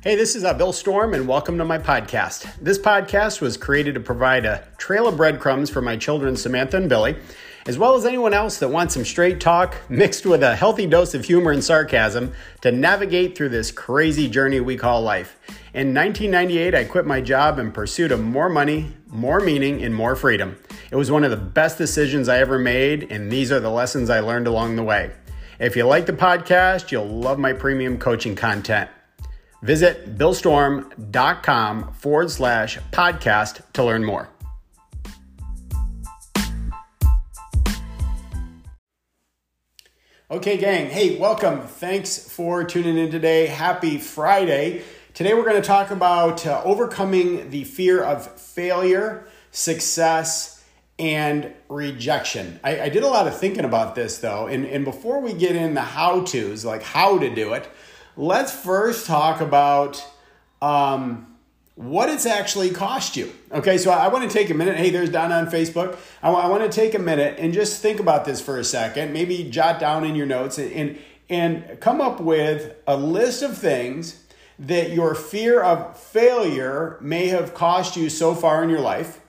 Hey, this is Bill Storm, and welcome to my podcast. This podcast was created to provide a trail of breadcrumbs for my children, Samantha and Billy, as well as anyone else that wants some straight talk mixed with a healthy dose of humor and sarcasm to navigate through this crazy journey we call life. In 1998, I quit my job in pursuit of more money, more meaning, and more freedom. It was one of the best decisions I ever made, and these are the lessons I learned along the way. If you like the podcast, you'll love my premium coaching content. Visit billstorm.com/podcast to learn more. Okay, gang. Hey, welcome. Thanks for tuning in today. Happy Friday. Today we're going to talk about overcoming the fear of failure, success, and rejection. I did a lot of thinking about this though. And before we get in the how-tos, like how to do it, let's first talk about what it's actually cost you. Okay, so I want to take a minute. Hey, there's Donna on Facebook. I want to take a minute and just think about this for a second. Maybe jot down in your notes and come up with a list of things that your fear of failure may have cost you so far in your life.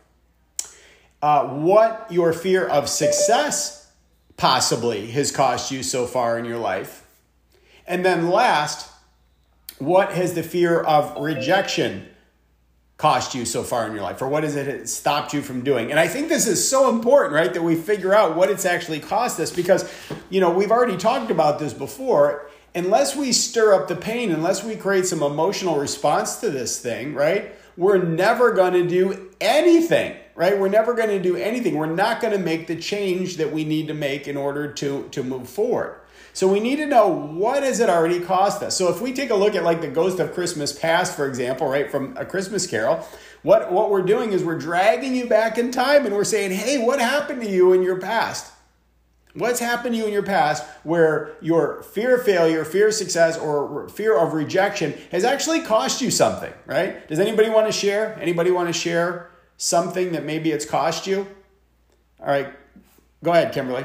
What your fear of success possibly has cost you so far in your life. And then last, what has the fear of rejection cost you so far in your life? Or what has it stopped you from doing? And I think this is so important, right? That we figure out what it's actually cost us because, we've already talked about this before. Unless we stir up the pain, unless we create some emotional response to this thing, right? We're never going to do anything, right? We're never going to do anything. We're not going to make the change that we need to make in order to move forward. So we need to know, what has it already cost us? So if we take a look at like the Ghost of Christmas Past, for example, right, from A Christmas Carol, what we're doing is we're dragging you back in time and we're saying, hey, what happened to you in your past? What's happened to you in your past where your fear of failure, fear of success, or fear of rejection has actually cost you something, right? Does anybody want to share? Anybody want to share something that maybe it's cost you? All right, go ahead, Kimberly.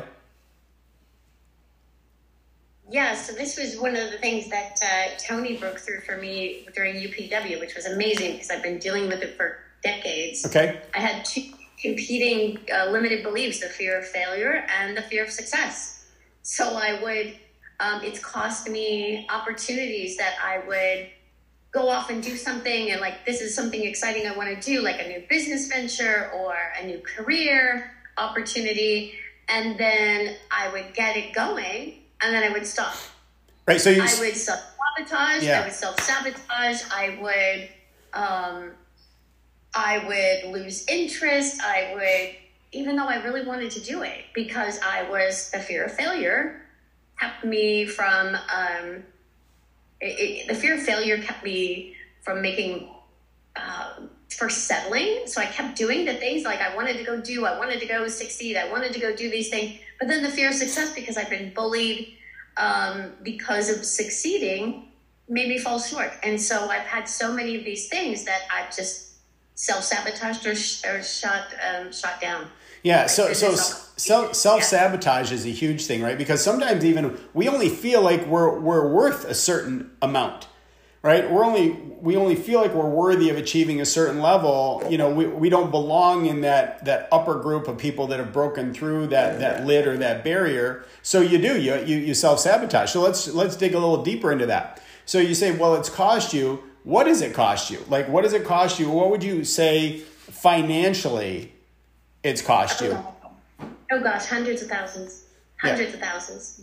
Yeah, so this was one of the things that Tony broke through for me during UPW, which was amazing because I've been dealing with it for decades. Okay. I had two competing limited beliefs, the fear of failure and the fear of success. So it's cost me opportunities that I would go off and do something and like, this is something exciting I want to do, like a new business venture or a new career opportunity. And then I would get it going. And then I would stop. Right. So I would self-sabotage. Yeah. I would self-sabotage. I would lose interest. Even though I really wanted to do it, because the fear of failure kept me from, the fear of failure kept me from for settling. So I kept doing the things like I wanted to go succeed. I wanted to go do these things. But then the fear of success, because I've been bullied because of succeeding, made me fall short. And so I've had so many of these things that I've just self-sabotaged or shot down. Yeah, so self-sabotage is a huge thing, right? Because sometimes even we only feel like we're worth a certain amount, right? We only feel like we're worthy of achieving a certain level. We don't belong in that upper group of people that have broken through that lid or that barrier. So you self-sabotage. So let's dig a little deeper into that. So you say, well, it's cost you. What does it cost you? Like, what does it cost you? What would you say financially it's cost you? Oh gosh, hundreds of thousands. Hundreds of thousands.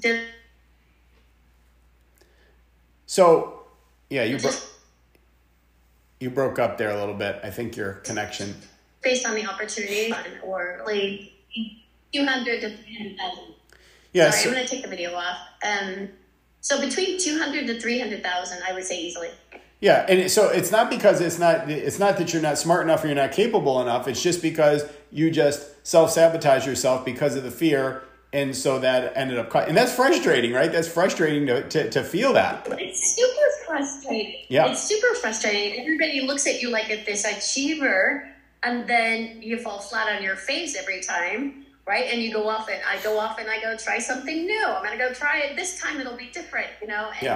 So, yeah, you broke up there a little bit. I think your connection. Based on the opportunity or like 200 to 300,000. Yeah. Sorry, I'm going to take the video off. So between 200 to 300,000, I would say easily. Yeah, and so it's not because it's not that you're not smart enough or you're not capable enough. It's just because you just self-sabotage yourself because of the fear, and so that ended up and that's frustrating, right? That's frustrating to feel that. It's super frustrating. Yeah, it's super frustrating. Everybody looks at you like at this achiever, and then you fall flat on your face every time, right? And I go off and I go try something new. I'm going to go try it this time. It'll be different, And yeah.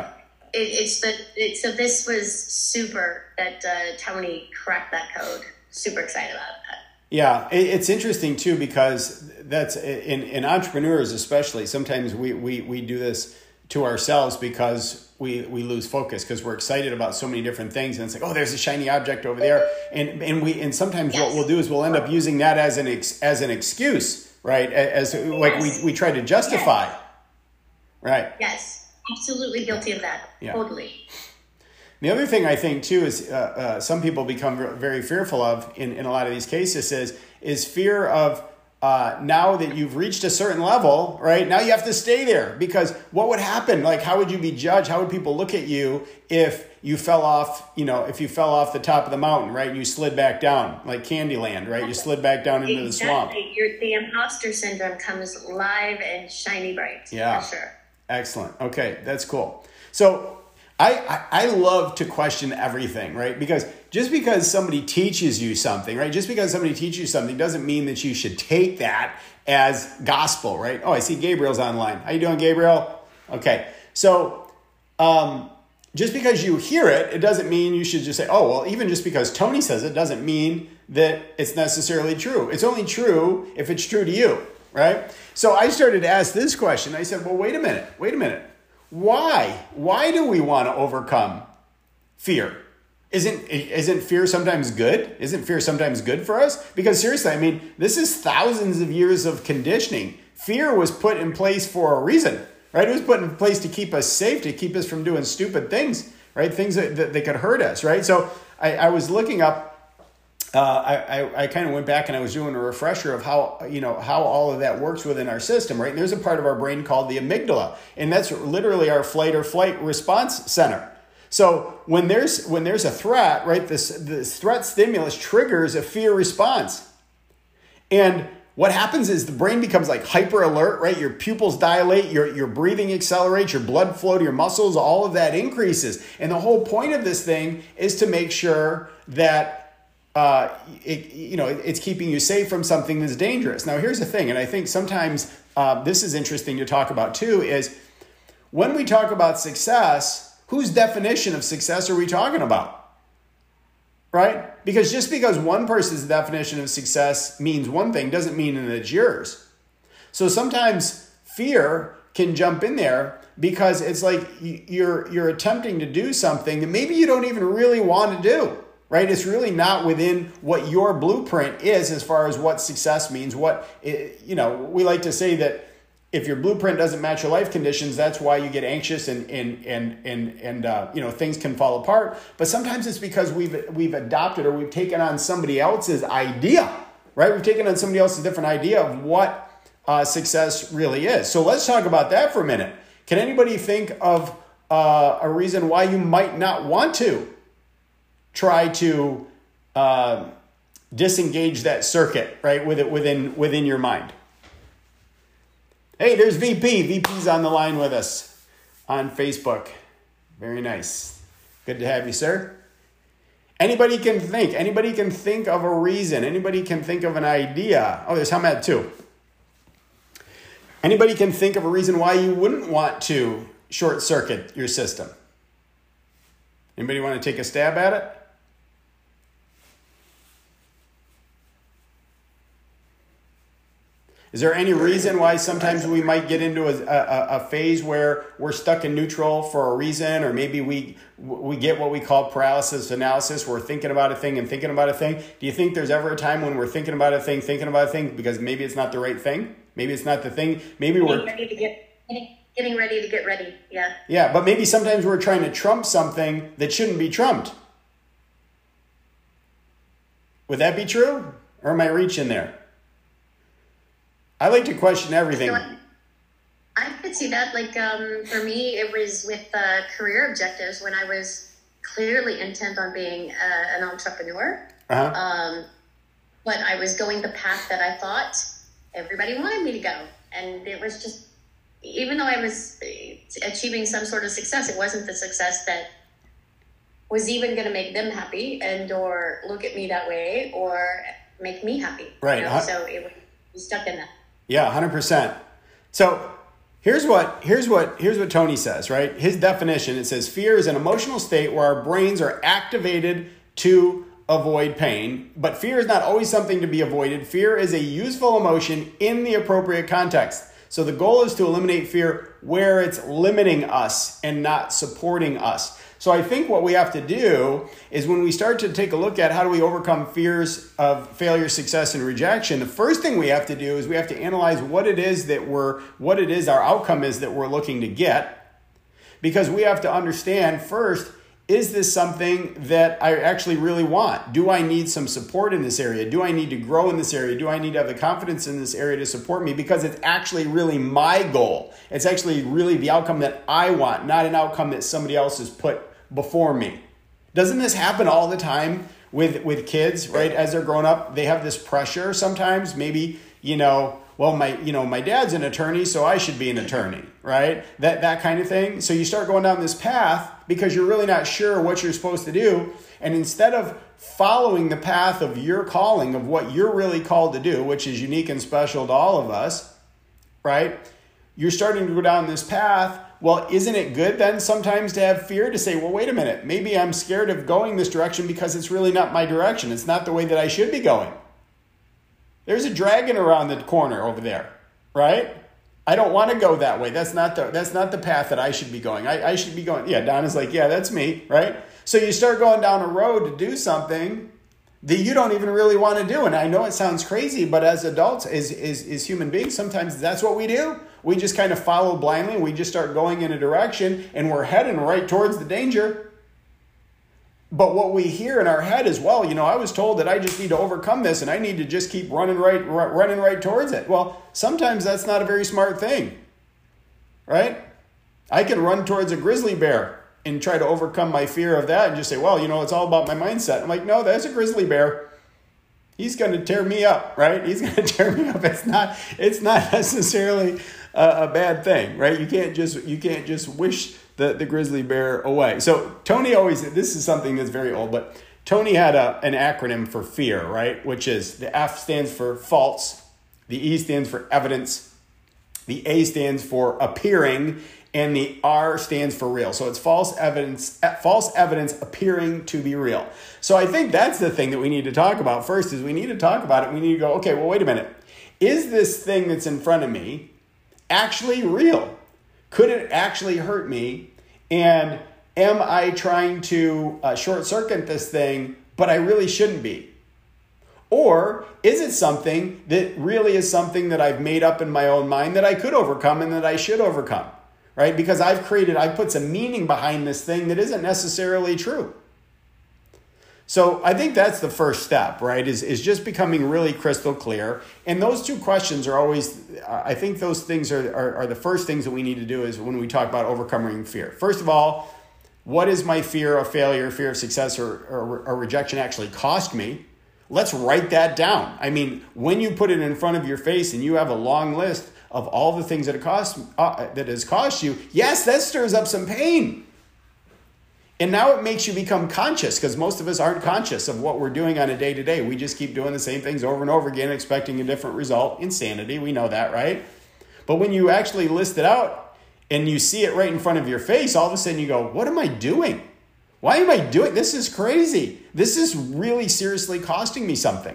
So this was super that Tony cracked that code. Super excited about that. Yeah, it's interesting too, because that's in entrepreneurs especially. Sometimes we do this to ourselves because we lose focus because we're excited about so many different things, and it's like, oh, there's a shiny object over there, and sometimes what we'll do is we'll end up using that as an excuse, right? As like we try to justify, right? Yes, absolutely guilty of that. Yeah. Totally. The other thing I think too is some people become very fearful of in a lot of these cases is fear of now that you've reached a certain level, right? Now you have to stay there, because what would happen? Like, how would you be judged? How would people look at you if you fell off, if you fell off the top of the mountain, right? And you slid back down like Candyland, right? You slid back down into the swamp. The imposter syndrome comes live and shiny bright. Yeah. For sure. Excellent. Okay. That's cool. So I love to question everything, right? Because just because somebody teaches you something, right? Just because somebody teaches you something doesn't mean that you should take that as gospel, right? Oh, I see Gabriel's online. How you doing, Gabriel? Okay. So just because you hear it, it doesn't mean you should just say, oh, well, even just because Tony says it doesn't mean that it's necessarily true. It's only true if it's true to you, right? So I started to ask this question. I said, well, wait a minute. Why? Why do we want to overcome fear? Isn't fear sometimes good? Isn't fear sometimes good for us? Because seriously, I mean, this is thousands of years of conditioning. Fear was put in place for a reason, right? It was put in place to keep us safe, to keep us from doing stupid things, right? Things that could hurt us, right? So I was looking up, I kind of went back and I was doing a refresher of how all of that works within our system, right? And there's a part of our brain called the amygdala, and that's literally our flight or flight response center. So when there's a threat, right, this threat stimulus triggers a fear response. And what happens is the brain becomes like hyper alert, right? Your pupils dilate, your breathing accelerates, your blood flow to your muscles, all of that increases. And the whole point of this thing is to make sure that it's keeping you safe from something that's dangerous. Now, here's the thing, and I think sometimes this is interesting to talk about too, is when we talk about success, whose definition of success are we talking about? Right? Because just because one person's definition of success means one thing doesn't mean that it's yours. So sometimes fear can jump in there because it's like you're attempting to do something that maybe you don't even really want to do. Right? It's really not within what your blueprint is as far as what success means. We like to say that if your blueprint doesn't match your life conditions, that's why you get anxious and things can fall apart. But sometimes it's because we've adopted or we've taken on somebody else's idea, right? We've taken on somebody else's different idea of what success really is. So let's talk about that for a minute. Can anybody think of a reason why you might not want to try to disengage that circuit, right, within your mind? Hey, there's VP. VP's on the line with us on Facebook. Very nice. Good to have you, sir. Anybody can think of a reason. Anybody can think of an idea. Oh, there's Hamed too. Anybody can think of a reason why you wouldn't want to short circuit your system. Anybody want to take a stab at it? Is there any reason why sometimes we might get into a phase where we're stuck in neutral for a reason, or maybe we get what we call paralysis analysis? We're thinking about a thing and thinking about a thing. Do you think there's ever a time when we're thinking about a thing because maybe it's not the right thing? Maybe it's not the thing. Maybe we're getting ready to get ready. Yeah. Yeah, but maybe sometimes we're trying to trump something that shouldn't be trumped. Would that be true? Or am I reaching there? I like to question everything. I could see that. Like, for me, it was with career objectives when I was clearly intent on being an entrepreneur. Uh-huh. But I was going the path that I thought everybody wanted me to go. And it was just, even though I was achieving some sort of success, it wasn't the success that was even going to make them happy and or look at me that way or make me happy. Right. So it was stuck in that. Yeah, 100%. So Here's what Tony says, right? His definition, it says fear is an emotional state where our brains are activated to avoid pain, but fear is not always something to be avoided. Fear is a useful emotion in the appropriate context. So the goal is to eliminate fear where it's limiting us and not supporting us. So I think what we have to do is when we start to take a look at how do we overcome fears of failure, success, and rejection, the first thing we have to do is we have to analyze what it is our outcome is that we're looking to get. Because we have to understand first, is this something that I actually really want? Do I need some support in this area? Do I need to grow in this area? Do I need to have the confidence in this area to support me? Because it's actually really my goal. It's actually really the outcome that I want, not an outcome that somebody else has put before me. Doesn't this happen all the time with kids, right? As they're growing up, they have this pressure sometimes. Maybe, my dad's an attorney, so I should be an attorney, right? That kind of thing. So you start going down this path because you're really not sure what you're supposed to do. And instead of following the path of your calling, of what you're really called to do, which is unique and special to all of us, right? You're starting to go down this path. Well, isn't it good then sometimes to have fear, to say, well, wait a minute, maybe I'm scared of going this direction because it's really not my direction. It's not the way that I should be going. There's a dragon around the corner over there, right? I don't want to go that way. That's not the path that I should be going. I should be going, yeah, Donna's like, yeah, that's me, right? So you start going down a road to do something that you don't even really want to do. And I know it sounds crazy, but as adults, as human beings, sometimes that's what we do. We just kind of follow blindly. We just start going in a direction and we're heading right towards the danger. But what we hear in our head is, well, I was told that I just need to overcome this and I need to just keep running right towards it. Well, sometimes that's not a very smart thing, right? I can run towards a grizzly bear and try to overcome my fear of that and just say, well, it's all about my mindset. I'm like, no, that's a grizzly bear. He's going to tear me up, right? He's going to tear me up. It's not necessarily a bad thing, right? You can't just wish the grizzly bear away. So Tony this is something that's very old, but Tony had an acronym for fear, right? Which is the F stands for false, the E stands for evidence, the A stands for appearing, and the R stands for real. So it's false evidence appearing to be real. So I think that's the thing that we need to talk about first is we need to talk about it. We need to go, okay, well, wait a minute. Is this thing that's in front of me actually real? Could it actually hurt me? And am I trying to short circuit this thing, but I really shouldn't be? Or is it something that really is something that I've made up in my own mind that I could overcome and that I should overcome, right? Because I've put some meaning behind this thing that isn't necessarily true. So I think that's the first step, right? Is just becoming really crystal clear. And those two questions are always, I think those things are the first things that we need to do is when we talk about overcoming fear. First of all, what is my fear of failure, fear of success, or rejection actually cost me? Let's write that down. I mean, when you put it in front of your face and you have a long list of all the things that that has cost you, yes, that stirs up some pain. And now it makes you become conscious because most of us aren't conscious of what we're doing on a day-to-day. We just keep doing the same things over and over again, expecting a different result. Insanity, we know that, right? But when you actually list it out and you see it right in front of your face, all of a sudden you go, what am I doing? Why am I doing this? Is crazy. This is really seriously costing me something.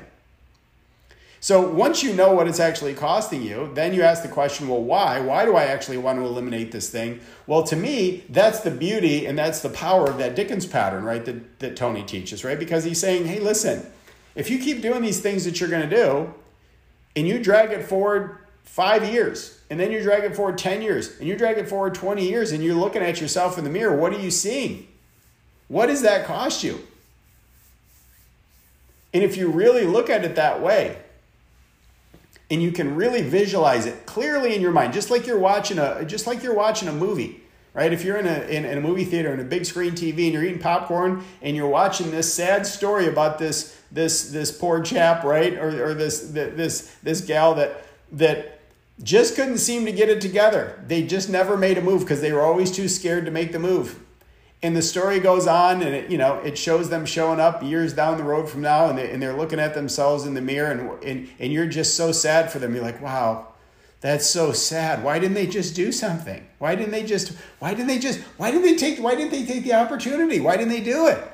So once you know what it's actually costing you, then you ask the question, well, why? Why do I actually want to eliminate this thing? Well, to me, that's the beauty and that's the power of that Dickens pattern, right, that Tony teaches, right? Because he's saying, hey, listen, if you keep doing these things that you're going to do and you drag it forward 5 years and then you drag it forward 10 years and you drag it forward 20 years and you're looking at yourself in the mirror, what are you seeing? What does that cost you? And if you really look at it that way, and you can really visualize it clearly in your mind, just like you're watching a movie, right? If you're in a movie theater in a big screen TV and you're eating popcorn and you're watching this sad story about this poor chap, right, or this gal that just couldn't seem to get it together. They just never made a move because they were always too scared to make the move. And the story goes on, and it shows them showing up years down the road from now, and they're looking at themselves in the mirror, and you're just so sad for them. You're like, wow, That's so sad. Why didn't they just do something? Why didn't they take the opportunity? Why didn't they do it?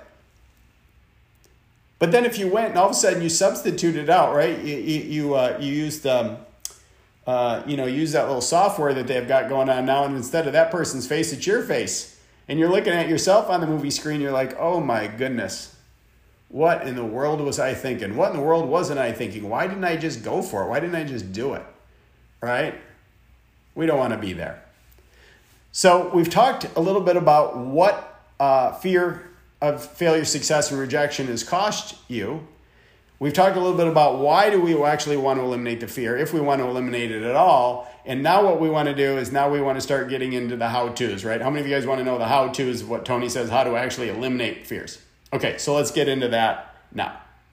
But then if you went and all of a sudden you substituted out, right? You used use that little software that they've got going on now, and instead of that person's face, it's your face. And you're looking at yourself on the movie screen, you're like, oh my goodness. What in the world was I thinking? What in the world wasn't I thinking? Why didn't I just go for it? Why didn't I just do it? Right? We don't want to be there. So we've talked a little bit about what fear of failure, success, and rejection has cost you. We've talked a little bit about why do we actually want to eliminate the fear, if we want to eliminate it at all. And now what we want to do is now we want to start getting into the how-tos, right? How many of you guys want to know the how-tos, what Tony says, how to actually eliminate fears? Okay, so let's get into that now.